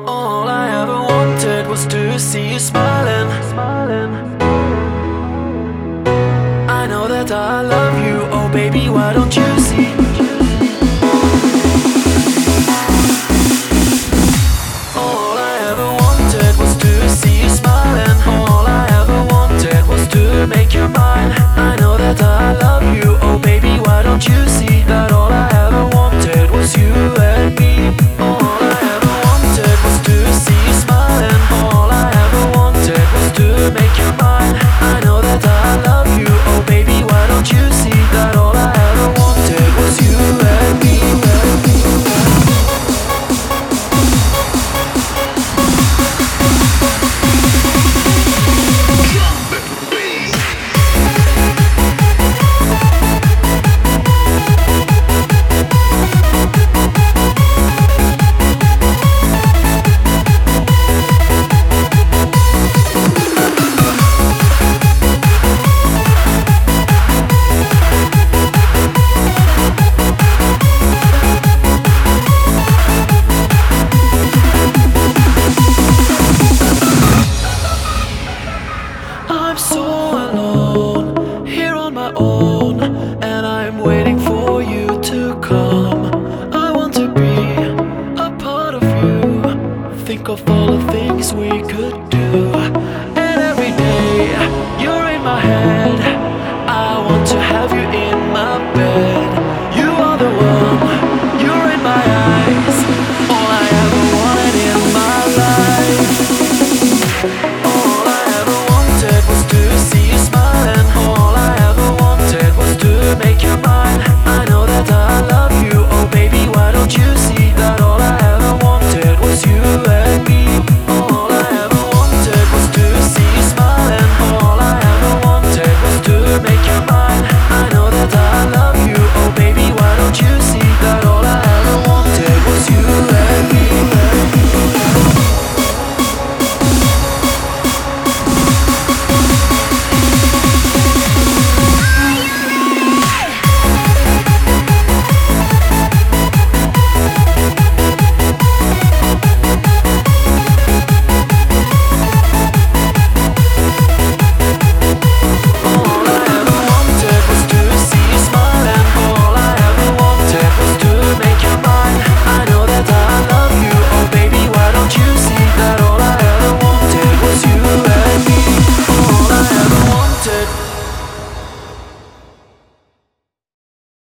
All I ever wanted was to see you smiling. I know that I love you, oh baby, why don't you see? All I ever wanted was to see you smiling. All I ever wanted was to make you mine. I know that I love you, oh baby, why don't you see that all I ever wanted was you and me? All I ever wanted was to see you smiling. All I ever wanted was to make you mine. I know that I love you, oh baby, why don't you see that all I ever wanted was you and me? I'm so alone, here on my own, and I'm waiting for you to come. I want to be a part of you, think of all the things we could do.